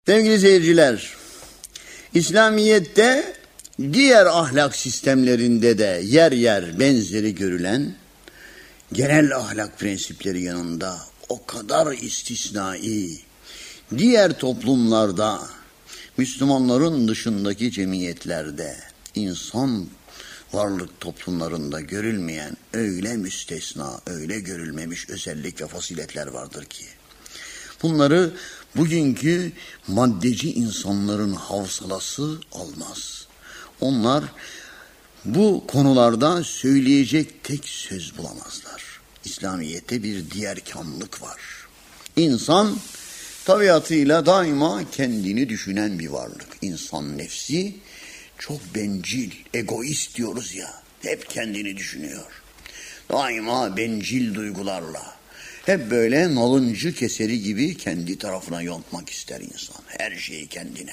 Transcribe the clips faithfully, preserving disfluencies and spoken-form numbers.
Sevgili seyirciler, İslamiyet'te diğer ahlak sistemlerinde de yer yer benzeri görülen genel ahlak prensipleri yanında o kadar istisnai, diğer toplumlarda, Müslümanların dışındaki cemiyetlerde, insan varlık toplumlarında görülmeyen öyle müstesna, öyle görülmemiş özellik ve faziletler vardır ki, bunları bugünkü maddeci insanların havsalası almaz. Onlar bu konularda söyleyecek tek söz bulamazlar. İslamiyet'te bir diğer kamlık var. İnsan tabiatıyla daima kendini düşünen bir varlık. İnsan nefsi çok bencil, egoist diyoruz ya. Hep kendini düşünüyor. Daima bencil duygularla. Hep böyle nalıncı keseri gibi kendi tarafına yontmak ister insan. Her şeyi kendine.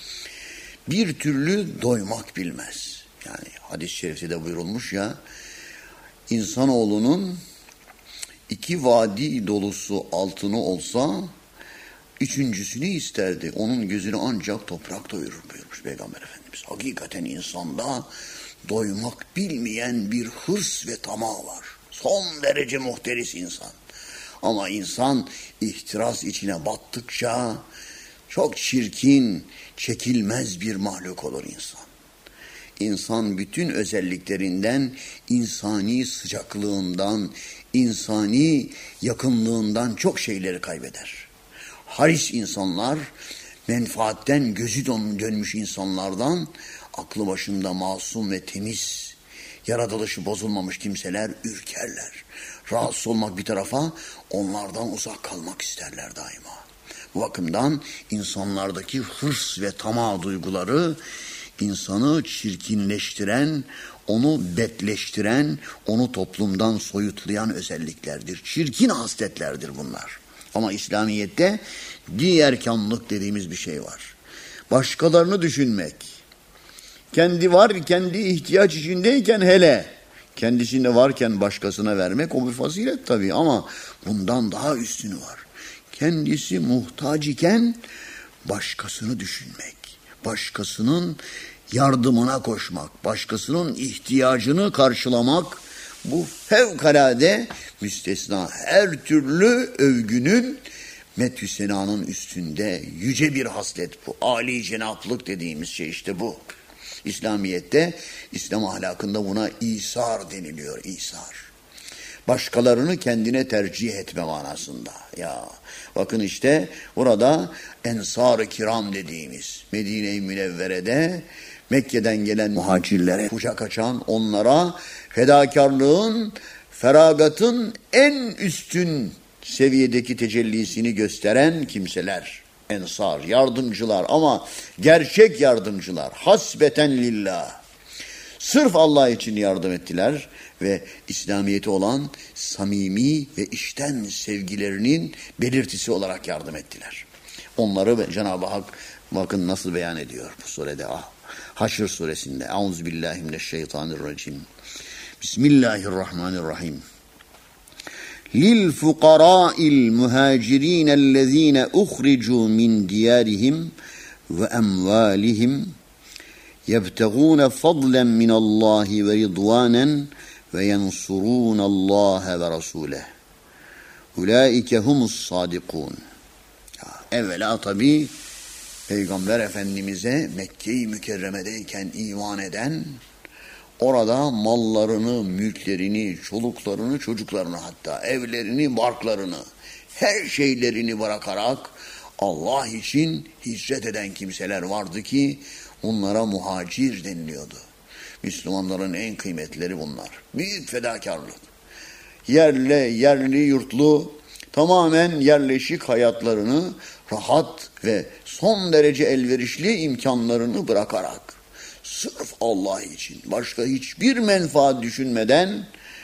Bir türlü doymak bilmez. Yani hadis-i şerifte de buyurulmuş ya, insanoğlunun iki vadi dolusu altını olsa üçüncüsünü isterdi. Onun gözünü ancak toprak doyurur buyurmuş Peygamber Efendimiz. Hakikaten insanda doymak bilmeyen bir hırs ve tamah var. Son derece muhteris insan. Ama insan ihtiras içine battıkça çok çirkin, çekilmez bir mahluk olur insan. İnsan bütün özelliklerinden, insani sıcaklığından, insani yakınlığından çok şeyleri kaybeder. Haris insanlar, menfaatten gözü dönmüş insanlardan, aklı başında masum ve temiz, yaratılışı bozulmamış kimseler ürkerler. Rahatsız olmak bir tarafa, onlardan uzak kalmak isterler daima. Bu bakımdan insanlardaki hırs ve tamah duyguları insanı çirkinleştiren, onu betleştiren, onu toplumdan soyutlayan özelliklerdir. Çirkin hasletlerdir bunlar. Ama İslamiyet'te diğer kamlık dediğimiz bir şey var. Başkalarını düşünmek. Kendi var, kendi ihtiyaç içindeyken hele, kendisinde varken başkasına vermek o bir fazilet tabii ama bundan daha üstünü var. Kendisi muhtaç iken başkasını düşünmek, başkasının yardımına koşmak, başkasının ihtiyacını karşılamak, bu fevkalade müstesna, her türlü övgünün methü senanın üstünde yüce bir haslet bu. Âli cenaplık dediğimiz şey işte bu. İslamiyet'te, İslam ahlakında buna İsar deniliyor, İsar. Başkalarını kendine tercih etme manasında. Ya bakın işte burada Ensar-ı Kiram dediğimiz Medine-i Münevvere'de Mekke'den gelen muhacirlere kucak açan, onlara fedakarlığın, feragatın en üstün seviyedeki tecellisini gösteren kimseler. Ensar, yardımcılar ama gerçek yardımcılar. Hasbeten lillah. Sırf Allah için yardım ettiler ve İslamiyet'e olan samimi ve içten sevgilerinin belirtisi olarak yardım ettiler. Onları Cenab-ı Hak bakın nasıl beyan ediyor bu surede. Ah, Haşr suresinde. Euzubillahimineşşeytanirracim. Bismillahirrahmanirrahim. Lil fukara'il muhacirînellezîne uhricû min diyârihim ve emvâlihim yebtegûne fadlen minallâhi ve ridvânen ve yensurûnallâhe ve rasûleh. Ulaike humus sâdikûn. Evvela tabi Peygamber Efendimiz'e Mekke-i Mükerreme'deyken iman eden, orada mallarını, mülklerini, çoluklarını, çocuklarını, hatta evlerini, barklarını, her şeylerini bırakarak Allah için hicret eden kimseler vardı ki onlara muhacir deniliyordu. Müslümanların en kıymetleri bunlar. Büyük fedakarlık. Yerle, yerli, yurtlu, tamamen yerleşik hayatlarını rahat ve son derece elverişli imkanlarını bırakarak sırf Allah için, başka hiçbir menfaat düşünmeden,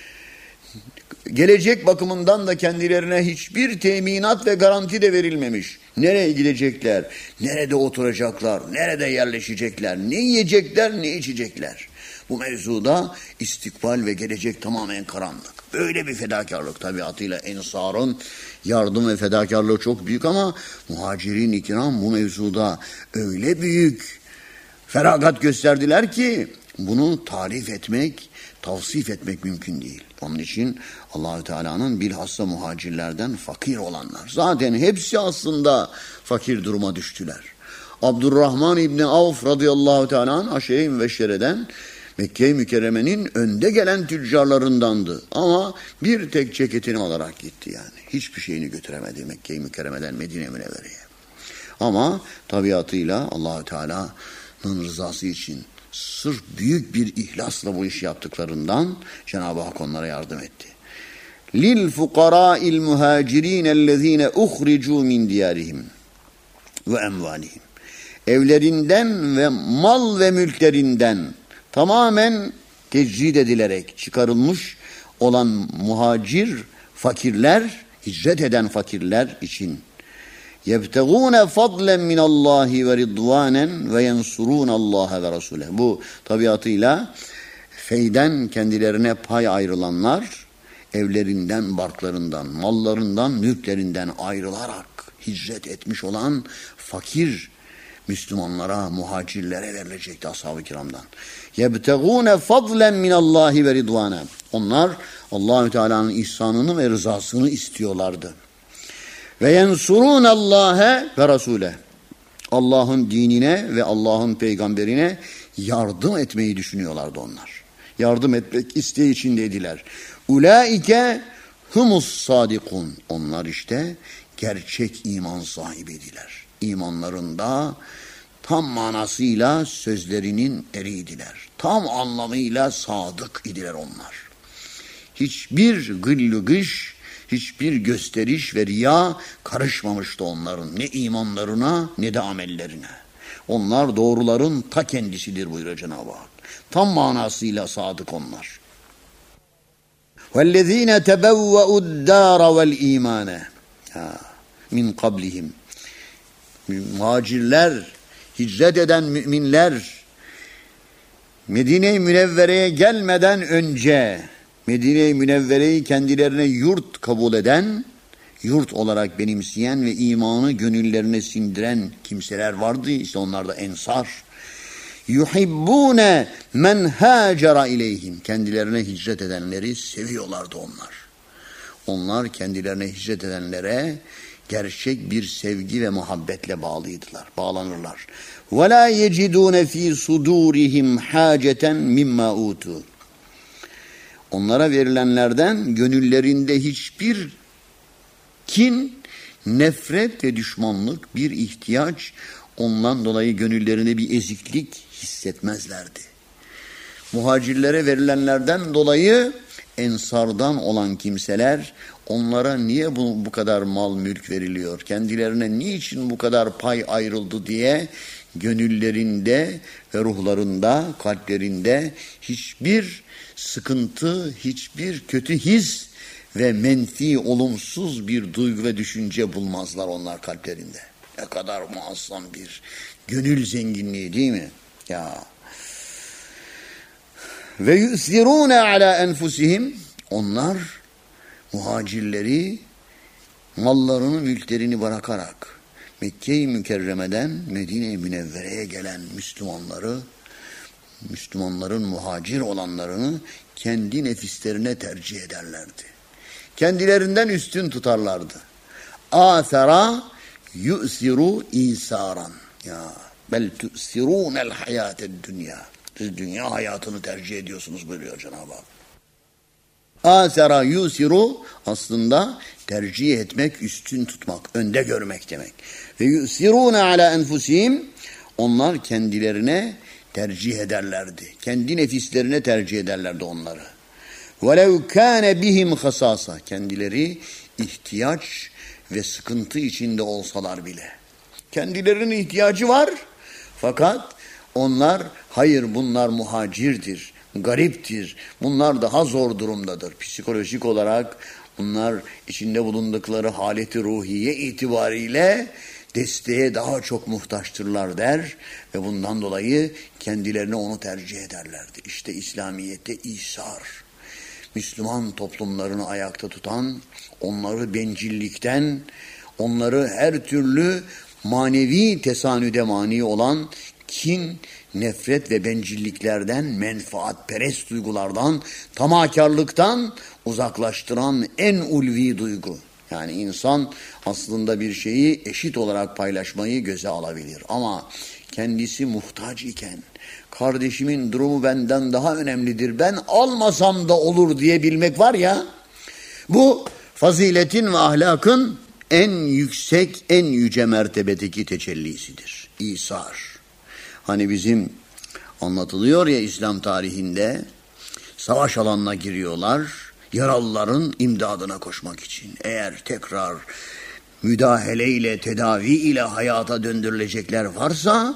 gelecek bakımından da kendilerine hiçbir teminat ve garanti de verilmemiş. Nereye gidecekler, nerede oturacaklar, nerede yerleşecekler, ne yiyecekler, ne içecekler. Bu mevzuda istikbal ve gelecek tamamen karanlık. Böyle bir fedakarlık tabiatıyla Ensar'ın yardım ve fedakarlığı çok büyük ama muhacirin ikram bu mevzuda öyle büyük feragat gösterdiler ki bunu tarif etmek, tavsif etmek mümkün değil. Onun için Allahü Teala'nın bilhassa muhacirlerden fakir olanlar. Zaten hepsi aslında fakir duruma düştüler. Abdurrahman İbni Avf radıyallahu teala aşere-i mübeşşereden Mekke-i Mükerreme'nin önde gelen tüccarlarındandı. Ama bir tek ceketini alarak gitti yani. Hiçbir şeyini götüremedi Mekke-i Mükerreme'den Medine-i Münevvere'ye. Ama tabiatıyla Allahü Teala'nın rızası için sırf büyük bir ihlasla bu işi yaptıklarından Cenab-ı Hak onlara yardım etti. Lil fukara'il muhacirin ellezine uhricu min diyarihim ve emvalihim. Evlerinden ve mal ve mülklerinden tamamen tecrid edilerek çıkarılmış olan muhacir fakirler, hicret eden fakirler için يَبْتَغُونَ فَضْلًا مِنَ اللّٰهِ وَرِضْوَانًا وَيَنْصُرُونَ اللّٰهَ وَرَسُولَهُ. Bu tabiatıyla feyden kendilerine pay ayrılanlar, evlerinden, barklarından, mallarından, mülklerinden ayrılarak hicret etmiş olan fakir Müslümanlara, muhacirlere verilecekti ashab-ı kiramdan. يَبْتَغُونَ فَضْلًا مِنَ اللّٰهِ وَرِضْوَانًا. Onlar Allahü Teala'nın ihsanını ve rızasını istiyorlardı. Ve yensurun Allah'e ve Rasule. Allah'ın dinine ve Allah'ın peygamberine yardım etmeyi düşünüyorlardı onlar. Yardım etmek isteği içindeydiler. Ulaike humus sadikun. Onlar işte gerçek iman sahibiydiler. İmanlarında tam manasıyla sözlerinin eriydiler. Tam anlamıyla sadık idiler onlar. Hiçbir gıllü gış, hiçbir gösteriş ve riya karışmamıştı onların. Ne imanlarına ne de amellerine. Onlar doğruların ta kendisidir buyuruyor Cenab-ı Hak. Tam manasıyla sadık onlar. وَالَّذ۪ينَ تَبَوَّأُوا الدَّارَ وَالْا۪يمَانَ min qablihim. Muhacirler, hicret eden müminler, Medine-i Münevvere'ye gelmeden önce Medine-i Münevvere'yi kendilerine yurt kabul eden, yurt olarak benimseyen ve imanı gönüllerine sindiren kimseler vardı. İşte onlar da Ensar. Yuhibbune men hacera ileyhim. Kendilerine hicret edenleri seviyorlardı onlar. Onlar kendilerine hicret edenlere gerçek bir sevgi ve muhabbetle bağlıydılar, bağlanırlar. Ve la yecidune fi sudurihim haceten mimma utu. Onlara verilenlerden gönüllerinde hiçbir kin, nefret ve düşmanlık, bir ihtiyaç, ondan dolayı gönüllerinde bir eziklik hissetmezlerdi. Muhacirlere verilenlerden dolayı Ensardan olan kimseler onlara niye bu, bu kadar mal mülk veriliyor, kendilerine niçin bu kadar pay ayrıldı diye gönüllerinde ve ruhlarında, kalplerinde hiçbir sıkıntı, hiçbir kötü his ve menfi, olumsuz bir duygu ve düşünce bulmazlar onlar kalplerinde. Ne kadar muazzam bir gönül zenginliği değil mi? Ya. Ve yusirune ala enfusihim. Onlar muhacirleri mallarını, mülklerini bırakarak Mekke-i Mükerreme'den Medine-i Münevvere'ye gelen Müslümanları, Müslümanların muhacir olanlarını kendi nefislerine tercih ederlerdi. Kendilerinden üstün tutarlardı. Âthera yu'siru isaran. Ya bel tu'sirûnel hayâted dünya. Siz dünya hayatını tercih ediyorsunuz buyuruyor Cenab-ı Hak. Âthera yu'siru aslında tercih etmek, üstün tutmak, önde görmek demek. Ve yu'sirûne alâ enfusihim. Onlar kendilerine tercih ederlerdi. Kendi nefislerine tercih ederlerdi onları. وَلَوْ كَانَ بِهِمْ خَسَاسًا. Kendileri ihtiyaç ve sıkıntı içinde olsalar bile. Kendilerinin ihtiyacı var. Fakat onlar hayır bunlar muhacirdir, gariptir. Bunlar daha zor durumdadır. Psikolojik olarak bunlar içinde bulundukları haleti ruhiye itibariyle desteğe daha çok muhtaçtırlar der ve bundan dolayı kendilerine onu tercih ederlerdi. İşte İslamiyet'te İsar, Müslüman toplumlarını ayakta tutan, onları bencillikten, onları her türlü manevi tesanüde mani olan kin, nefret ve bencilliklerden, menfaatperest duygulardan, tamahkarlıktan uzaklaştıran en ulvi duygu. Yani insan aslında bir şeyi eşit olarak paylaşmayı göze alabilir. Ama kendisi muhtaç iken, kardeşimin durumu benden daha önemlidir, ben almasam da olur diyebilmek var ya, bu faziletin ve ahlakın en yüksek, en yüce mertebedeki tecellisidir. İsar. Hani bizim anlatılıyor ya İslam tarihinde, savaş alanına giriyorlar, yaralıların imdadına koşmak için. Eğer tekrar müdahaleyle, tedaviyle hayata döndürülecekler varsa,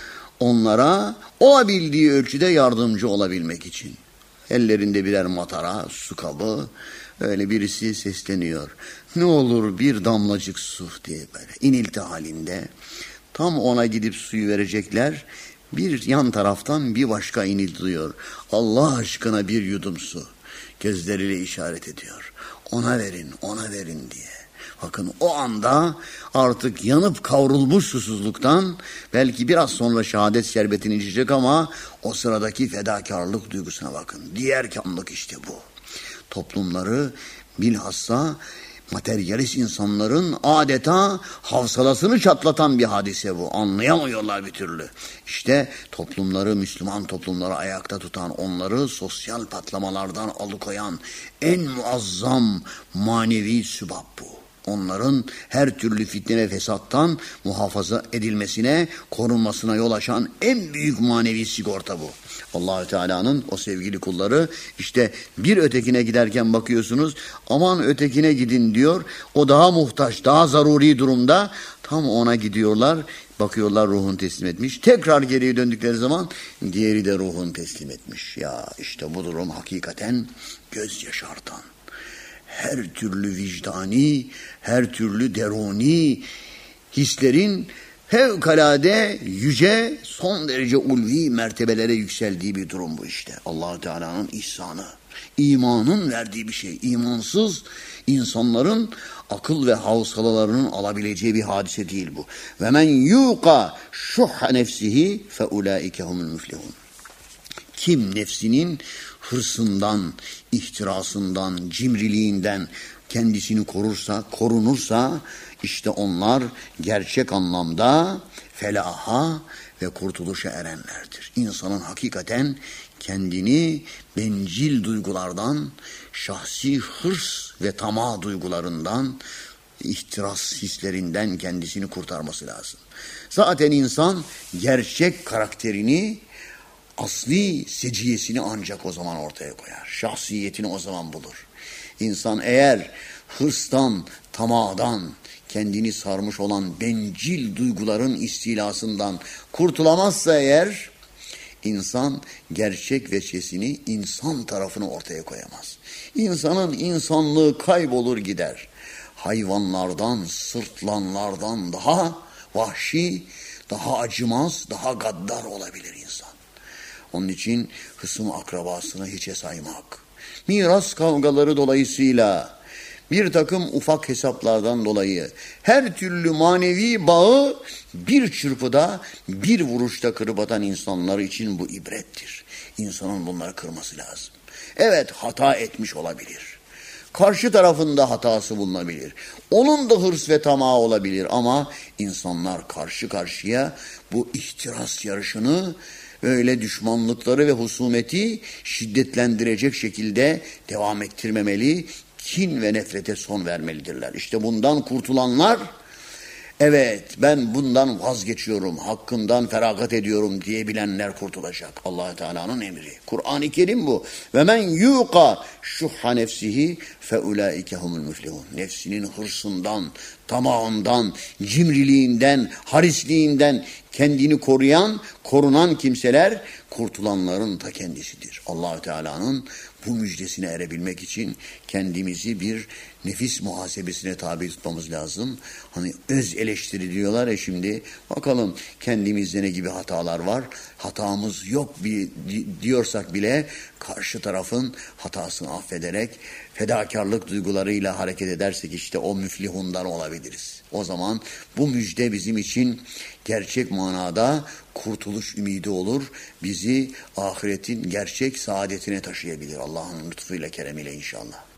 onlara olabildiği ölçüde yardımcı olabilmek için. Ellerinde birer matara, su kabı, öyle birisi sesleniyor. Ne olur bir damlacık su diye böyle inilti halinde. Tam ona gidip suyu verecekler. Bir yan taraftan bir başka inilti duyuyor. Allah aşkına bir yudum su. Gözleriyle işaret ediyor. Ona verin, ona verin diye. Bakın o anda artık yanıp kavrulmuş susuzluktan belki biraz sonra şehadet şerbetini içecek ama o sıradaki fedakarlık duygusuna bakın. Diğer kanlık işte bu. Toplumları bilhassa materyalist insanların adeta havsalasını çatlatan bir hadise bu. Anlayamıyorlar bir türlü. İşte toplumları, Müslüman toplumları ayakta tutan, onları sosyal patlamalardan alıkoyan en muazzam manevi sübab bu. Onların her türlü fitne ve fesattan muhafaza edilmesine, korunmasına yol açan en büyük manevi sigorta bu. Allah-u Teala'nın o sevgili kulları işte bir ötekine giderken bakıyorsunuz, aman ötekine gidin diyor. O daha muhtaç, daha zaruri durumda. Tam ona gidiyorlar, bakıyorlar ruhunu teslim etmiş. Tekrar geriye döndükleri zaman diğeri de ruhunu teslim etmiş. Ya işte bu durum hakikaten göz yaşartan. Her türlü vicdani, her türlü deruni hislerin fevkalade yüce, son derece ulvi mertebelere yükseldiği bir durum bu işte. Allah-u Teala'nın ihsanı, imanın verdiği bir şey. İmansız insanların akıl ve havsalarının alabileceği bir hadise değil bu. Ve men yuqa şuhha nefsihi fe ulaike humul müflihun. Kim nefsinin hırsından, ihtirasından, cimriliğinden kendisini korursa, korunursa işte onlar gerçek anlamda felaha ve kurtuluşa erenlerdir. İnsanın hakikaten kendini bencil duygulardan, şahsi hırs ve tamah duygularından, ihtiras hislerinden kendisini kurtarması lazım. Zaten insan gerçek karakterini, asli seciyesini ancak o zaman ortaya koyar. Şahsiyetini o zaman bulur. İnsan eğer hırstan, tamahdan, kendini sarmış olan bencil duyguların istilasından kurtulamazsa eğer, insan gerçek veçesini, insan tarafını ortaya koyamaz. İnsanın insanlığı kaybolur gider. Hayvanlardan, sırtlanlardan daha vahşi, daha acımaz, daha gaddar olabilir insan. Onun için hısım akrabasını hiçe saymak, miras kavgaları dolayısıyla bir takım ufak hesaplardan dolayı her türlü manevi bağı bir çırpıda, bir vuruşta kırıp atan insanlar için bu ibrettir. İnsanın bunları kırması lazım. Evet, hata etmiş olabilir. Karşı tarafında hatası bulunabilir. Onun da hırs ve tamahı olabilir ama insanlar karşı karşıya bu ihtiras yarışını, öyle düşmanlıkları ve husumeti şiddetlendirecek şekilde devam ettirmemeli, kin ve nefrete son vermelidirler. İşte bundan kurtulanlar, evet ben bundan vazgeçiyorum, hakkından feragat ediyorum diyebilenler kurtulacak. Allah Teala'nın emri. Kur'an-ı Kerim bu. Ve men yuqa şuhha nefsihi fe ulaike humul müflihun. Nefsinin hırsından, tamahından, cimriliğinden, harisliğinden kendini koruyan, korunan kimseler kurtulanların ta kendisidir. Allah-u Teala'nın bu müjdesine erebilmek için kendimizi bir nefis muhasebesine tabi tutmamız lazım. Hani öz eleştiri diyorlar ya şimdi. Bakalım kendimizde ne gibi hatalar var? Hatamız yok bir diyorsak bile karşı tarafın hatasını affederek fedakarlık duygularıyla hareket edersek işte o müflihundan olabiliriz. O zaman bu müjde bizim için gerçek manada kurtuluş ümidi olur. Bizi ahiretin gerçek saadetine taşıyabilir. Allah'ın lütfuyla, keremiyle inşallah.